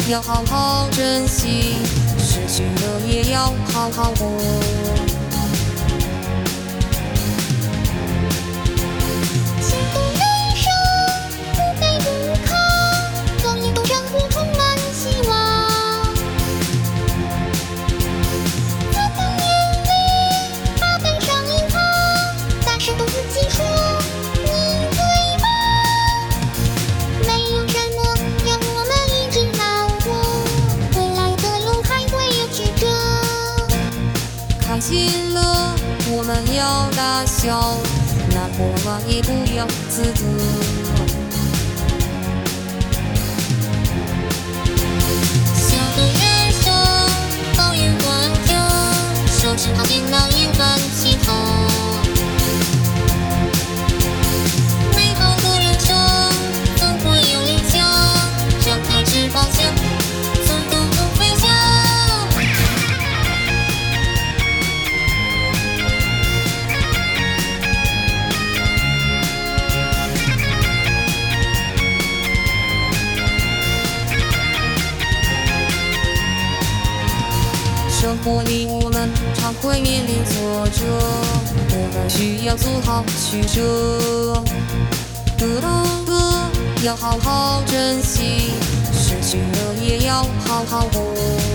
要好好珍惜，失去了也要好好活。 前途人生不卑不亢，光阴都让我充满希望。在童年里，把奔上一旁，大声对自己说：你最棒。没有什么让我们一直难过，未来的路还会有曲折。 开心了，我们要大笑，难过了也不要自责。 笑对人生，抱怨关掉，收拾好电脑也放弃头。美好的人生总会有理想，张开翅膀向从高空飞翔。 生活里我们常会面临挫折，我们需要做好取舍。得到的要好好珍惜，失去了也要好好活。